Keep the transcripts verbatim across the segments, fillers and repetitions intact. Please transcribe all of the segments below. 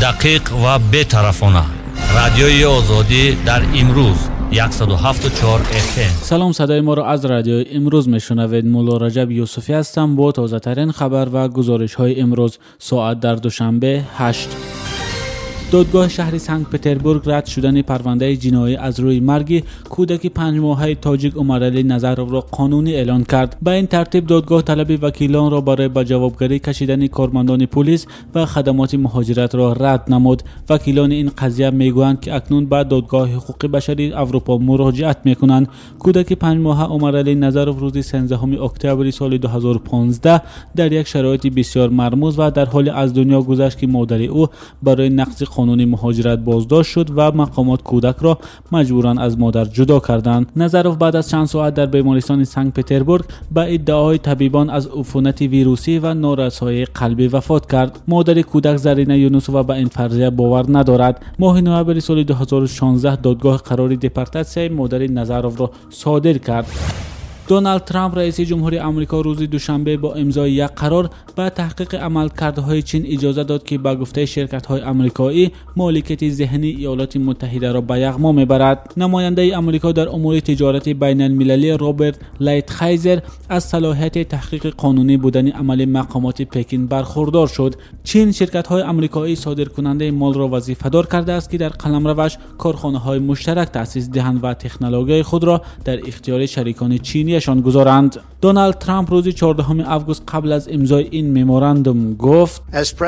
دقیق و بی‌طرفانه. رادیوی آزادی در امروز صد و هفت و چهار اف ام. سلام، صدای ما را از رادیو امروز میشنوید. مولا رجب یوسفی هستم با تازه ترین خبر و گزارش های امروز. ساعت در دوشنبه هشت. دادگاه شهر سنت پترزبورگ رد شدن پرونده جنایی از روی مرگ کودک پنج ماهه تاجیک عمرعلی نظرов را قانونی اعلان کرد. به این ترتیب دادگاه طلب وکیلان را برای به جوابگری کشیدن کارمندان پلیس و خدمات مهاجرت را رد نمود. وکیلان این قضیه میگویند که اکنون به دادگاه حقوق بشری اروپا مراجعت میکنند. کودک پنج ماهه عمرعلی نظرov روز سیزدهم اکتبر سال دو هزار و پانزده در یک شرایط بسیار مرموز و در حال از دنیا گذشت که مادر او برای نقض قانون مهاجرت بازداشت شد و مقامات کودک را مجبوران از مادر جدا کردند. نظرov بعد از چند ساعت در بیمارستان سنت پترزبورگ به ادعای طبیبان از عفونت ویروسی و نارسایی قلبی وفات کرد. مادر کودک زرینه یونسووا به این فرضیه باور ندارد. ماه نوامبر سال دو هزار و شانزده دادگاه قرار دپورتاسیای مادر نظرov را صادر کرد. دونالد ترامپ رئیس جمهوری آمریکا روز دوشنبه با امضای یک قرار به تحقیق عملکردهای چین اجازه داد که به گفته شرکت‌های آمریکایی مالکیت ذهنی ایالات متحده را به یغما میبرد. نماینده آمریکا در امور تجارت بین المللی رابرت لایتخایزر از صلاحیت تحقیق قانونی بودن عمل مقامات پکین برخوردار شد. چین شرکت‌های آمریکایی صادرکننده مال را وظیفه‌دار کرده است که در قلمروش کارخانه‌های مشترک تأسیس دهند و تکنولوژی خود را در اختیار شریکان چینی شان گذارند. دونالد ترامپ روز چهاردهم آگوست قبل از امضای این مموراندوم گفت: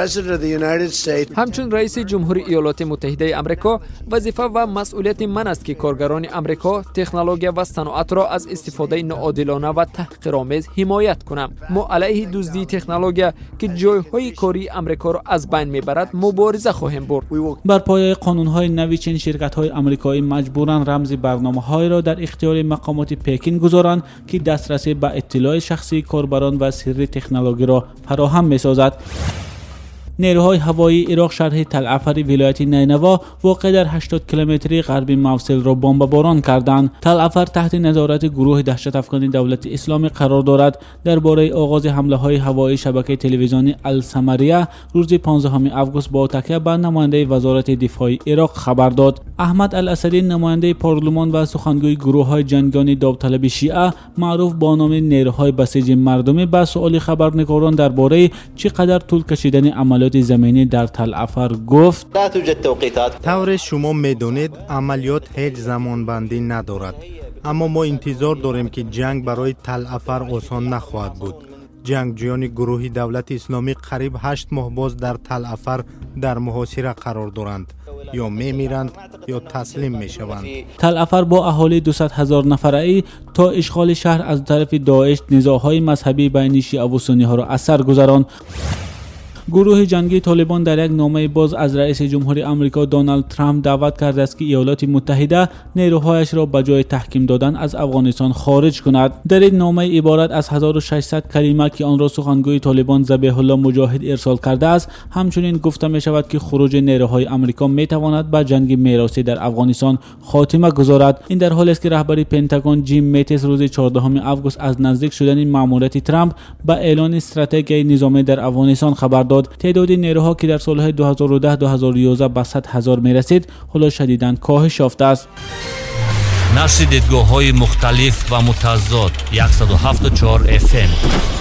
همچون رئیس جمهوری ایالات متحده آمریکا وظیفه و مسئولیت من است که کارگران آمریکا، تکنولوژی و صنعت را از استفاده ناعادلانه و تحقیرآمیز حمایت کنم. ما علیه دزدی تکنولوژی که جایهای کاری آمریکا را از بین میبرد مبارزه خواهیم برد. بر پایه قانون‌های نوی چین شرکت‌های آمریکایی مجبورند رمز برنامه‌های را در اختیار مقامات پکین گذارند که دسترسی به اطلاع شخصی کاربران و سری تکنولوژی را فراهم می‌سازد. نیروهای هوایی عراق شهر تلعفر ولایت نینوا واقع در هشتاد کیلومتری غربی موصل را بمباران کردند. تلعفر تحت نظارت گروه دهشت افکن دولت اسلامی قرار دارد. درباره آغاز حمله های هوایی شبکه تلویزیونی السمریه روز پانزدهم آگوست با تکیه بر نماینده وزارت دفاع عراق خبر داد. احمد الاسدی نماینده پارلمان و سخنگوی گروه های جنگیان داوطلب شیعه معروف با نام نیروهای بسیج مردمی به سؤال خبرنگاران درباره چقدر طول کشیدن عملیات زمینی در تلعفر گفت: طور شما میدونید عملیات هیچ زمان بندی ندارد، اما ما انتظار داریم که جنگ برای تلعفر آسان نخواهد بود. جنگجویان گروه دولت اسلامی قریب هشت ماه باز در تلعفر در محاصره قرار دارند، یا میمیرند یا تسلیم میشوند. تلعفر با اهالی دویست هزار نفره تا اشغال شهر از طرف داعش نزاع‌های مذهبی بین شیعه و سنی ها را اثر گذراند. گروه جنگی طالبان در یک نامه باز از رئیس جمهوری آمریکا دونالد ترامپ دعوت کرده است که ایالات متحده نیروهایش را به جای تحکیم دادن از افغانستان خارج کند. در این نامه عبارت از هزار و ششصد کلمه که آن را سخنگوی طالبان ذبیح الله مجاهد ارسال کرده است، همچنین گفته می شود که خروج نیروهای آمریکا می تواند به جنگ میراثی در افغانستان خاتمه گذارد. این در حالی است که رهبر پنتاگون جیم میتیس روز چهاردهم آگوست از نزدیک شدن مأموریت ترامپ به اعلان استراتژی نظامی در افغانستان خبر داد. تعداد نیروها که در سالهای دو هزار و ده تا دو هزار و یازده به صد هزار می رسید حالا شدیداً کاهش یافته است. نشر دیدگاه‌های مختلف و متضاد صد و هفت و چهار اف ام.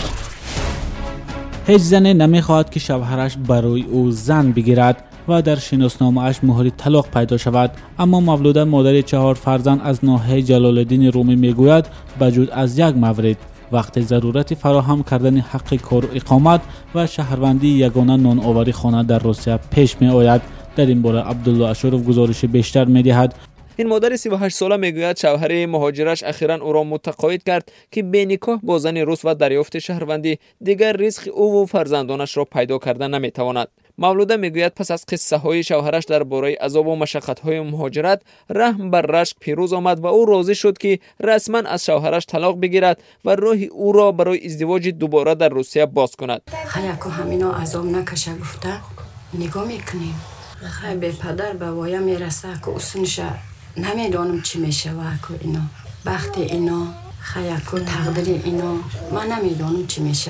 هیچ زنی نمی‌خواهد که شوهرش برای او زن بگیرد و در شناسنامه‌اش مهر طلاق پیدا شود، اما مولوده مادر چهار فرزند از ناحیه جلال الدین رومی میگوید بجز از یک مورد، وقتی ضرورت فراهم کردن حق کار و اقامت و شهروندی یگانه نانآوری خانه در روسیه پیش می آید. در این باره عبدالله اشرف گزارش بیشتر می دهد. این مادر سی و هشت ساله میگوید شوهر مهاجرش اخیراً او را متقاعد کرد که به نکاح با زن روس و دریافت شهروندی دیگر رزق او و فرزندانش را پیدا کردن نمیتواند. مولوده میگوید پس از قصه های شوهرش درباره عذاب و مشقت های مهاجرت رحم بر رشک پیروز آمد و او راضی شد که رسما از شوهرش طلاق بگیرد و راه او را برای ازدواج دوباره در روسیه باز کند. خیلی همینا عذاب نکشه گفته نگاه میکنیم. خیلی به پدر به وایا میرسه که اصونش نمیدانم چی میشه و که اینا بخت اینا خیلی تقدیر اینا من نمیدانم چی میشه.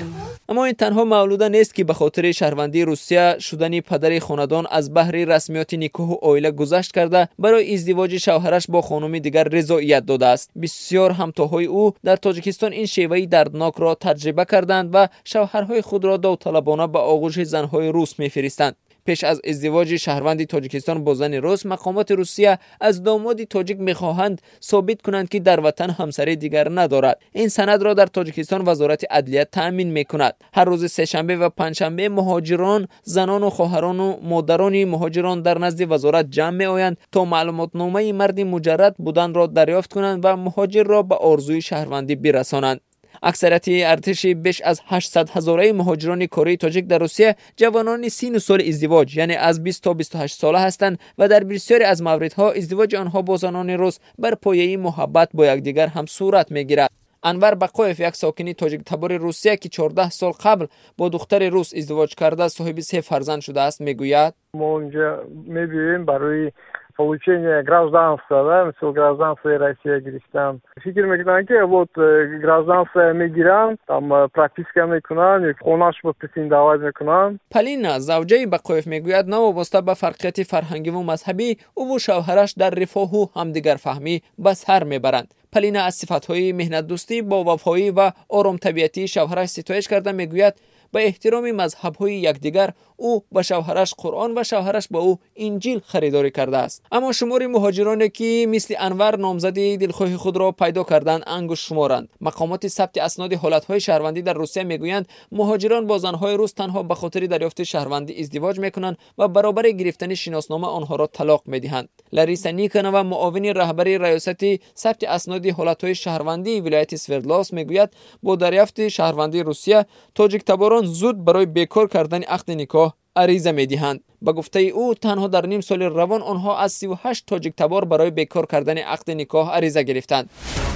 اما این تنها مولوده نیست که به خاطر شهروندی روسیه شدن پدر خاندان از بحر رسمیات نکاح و عائله گذشت کرده برای ازدواج شوهرش با خانم دیگر رضایت داده است. بسیار همتاهای او در تاجیکستان این شیوه دردناک را تجربه کردند و شوهرهای خود را داوطلبانه به آغوش زنهای روس می‌فرستند. پیش از ازدواج شهروند تاجیکستان با زن روس، مقامات روسیه از داماد تاجیک می‌خواهند ثابت کنند که در وطن همسری دیگر ندارد. این سند را در تاجیکستان وزارت عدلیه تأمین می‌کند. هر روز سه‌شنبه و پنجشنبه مهاجران، زنان و خواهران و مادران مهاجران در نزد وزارت جمع می‌آیند تا معلوماتنامه مرد مجرد بودن را دریافت کنند و مهاجر را به آرزوی شهروندی برسانند. اکثریت ارتش بیش از هشتصد هزاره مهاجران کره تاجیک در روسیه جوانان سن و سال ازدواج یعنی از بیست تا بیست و هشت ساله هستند و در بسیاری از موردها ازدواج آنها با زنان روس بر پایه محبت با یکدیگر هم صورت میگیرد. انور بقایف، یک ساکن تاجیک تبار روسیه که چهارده سال قبل با دختر روس ازدواج کرده صاحب سه فرزند شده است، میگوید ما اونجا میبینیم برای получение гражданства, да, مثل гражданство России گرفتم. فکر میکنن که вот гражданство میگیرن، там практика میکنن، خونش با پسین دعوت میکنن. پالینا زوجه بقایف میگوید نوابسته به فرقیت فرهنگی و مذهبی او و شوهرش در رفاه و همدیگر فهمی به سر میبرند. پالینا از صفتهای مهنت دوستی با وفایی و آرام طبیعتی شوهرش ستایش کرده میگوید به احترام مذهب‌های یکدیگر او به شوهرش قرآن و شوهرش با او انجیل خریداری کرده است. اما شمار مهاجرانی که مثل انور نامزدی دلخواه خود را پیدا کردند انگشت شمارند. مقامات ثبت اسناد حالت‌های شهروندی در روسیه میگویند مهاجران با زن‌های روس تنها به خاطر دریافت شهروندی ازدواج میکنند و برابر گرفتن شناسنامه آنها را طلاق میدهند. لاریسا نیکنوا، معاون رهبر ریاست ثبت اسناد حالت‌های شهروندی ولایت سوردلاس میگوید با دریافت شهروندی روسیه تاجیک تباران زود برای بیکار کردن عقد نکاح عریضه می‌دهند. با گفته او تنها در نیم سال روان آنها از سی و هشت تاجیک تبار برای بیکار کردن عقد نکاح عریضه گرفتند.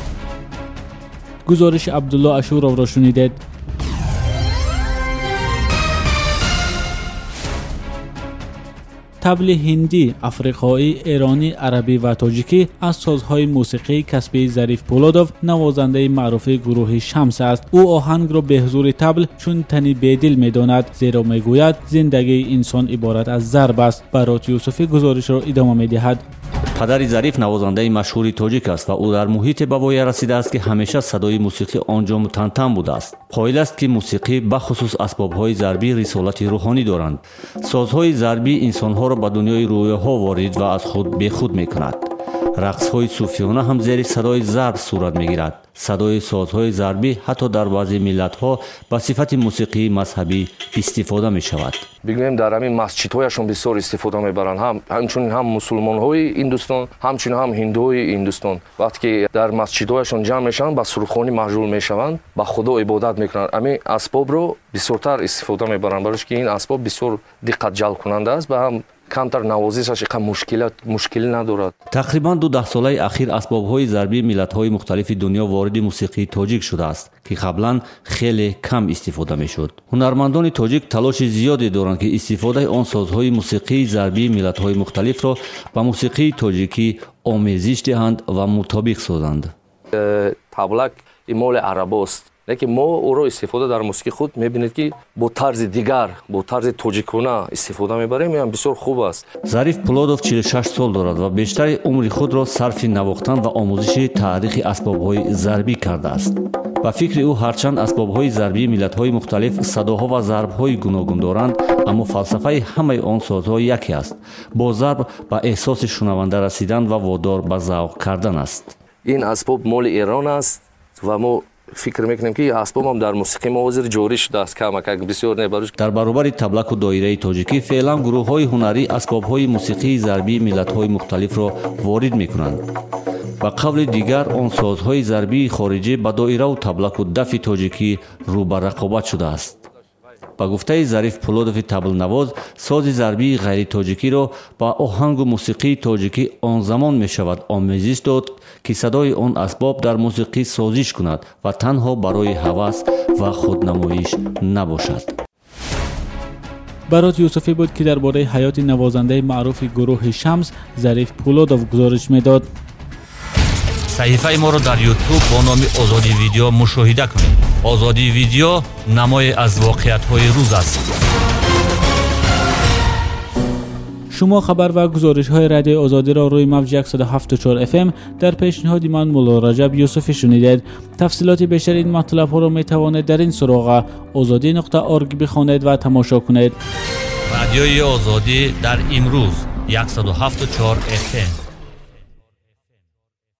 گزارش عبدالله اشورov را شنیدید. طبل هندی، افریقایی، ایرانی، عربی و تاجیکی از سازهای موسیقی کسبی ظریف پولادوف، نوازنده معروف گروه شمس است. او آهنگ را به حضور طبل چون تنی بدل می‌داند، زیرا میگوید زندگی انسان عبارت از ضرب است. برات یوسفی گزارش را ادامه می‌دهد. پدر ظریف نوازنده مشهور تاجیک است و او در محیط بوایی رسیده است که همیشه صدای موسیقی آنجا متنتن بوده است. قائل است که موسیقی به خصوص اسباب‌های ضربی رسالت روحانی دارند. سازهای ضربی انسان‌ها را به دنیای رویاها وارد و از خود بیخود می‌کند. رقص‌های صوفیانه هم زیر صدای ضرب صورت می‌گیرد. صدای سازهای ضربی حتی در بعضی ملت‌ها به صفت موسیقی مذهبی استفاده می‌شود. بگویم در همین مسجدهایشون بسیار استفاده می‌برند، هم همچنین هم مسلمان‌های هندوستان، همچنین هم هندوهای هندوستان. وقتی که در مسجدهایشون جمع میشن با سرخوانی مشغول میشوند، با خدا عبادت میکنند. همین اسباب رو بسیارتر استفاده می‌برند، برای که این اسباب بسیار دقت جلب کننده است و هم کمتر نوازشش یک مشکلات مشکلی ندارد. تقریبا دو ده ساله اخیر اسباب‌های ضربی ملت‌های مختلف دنیا وارد موسیقی تاجیک شده است که قبلا خیلی کم استفاده می‌شد. هنرمندان تاجیک تلاش زیادی دارند که استفاده آن سازهای موسیقی ضربی ملت‌های مختلف را با موسیقی تاجیکی آمیزش دهند و مطابق سازند. تبلک مال عرباست، لیکن ما او را استفاده در موسیقی خود می‌بینید که با طرز دیگر، با طرز تاجیکانه استفاده می‌بریم، این بسیار خوب است. ظریف پولادوف چهل و شش سال دارد و بیشتر عمر خود را صرف نواختن و آموزش تاریخ اسباب‌های ضربی کرده است. با فکر او هرچند اسباب‌های ضربی ملت‌های مختلف صداها و ضرب‌های گوناگون دارند، اما فلسفه همه آن سازها یکی است. با ضرب به احساس شنونده رسیدن و وادار به ذوق کردن است. این اسباب مال ایران است و ما فکر میکنیم که اسباب هم در موسیقی ما حاضر جاری شده است. کمک بسیار نباش. در برابر تبلک و دایره تاجیکی فعلا گروه‌های هنری اسباب‌های موسیقی ضربی ملت‌های مختلف را وارد می‌کنند. با قول دیگر آن سازهای ضربی خارجی با دایره و تبلک و دف تاجیکی رو به رقابت شده است. با گفته ظریف پولادوف تبل نواز، ساز ضربی غیر تاجیکی را با آهنگ و موسیقی تاجیکی آن زمان می شود آمیزش داد که صدای آن اسباب در موسیقی سازش کند و تنها برای هوس و خودنمایش نباشد. برات یوسفی بود که درباره حیات نوازنده معروف گروه شمس ظریف پولادوف گزارش میداد. صحیفه ما را در یوتیوب با نام آزادی ویدیو مشاهده کنید. آزادی ویدیو نمای از واقعیت‌های روز است. شما خبر و گزارش های رادیو آزادی را روی موج صد و هفت و چهار اف ام در پیشنهاد من مولا رجب یوسفی شنیدید. تفصیلات بیشتر این مطلب ها را می توانید در این سراغ آزادی نقطه ارگ بخوانید و تماشا کنید. رادیوی آزادی در امروز صد و هفت و چهار اف ام.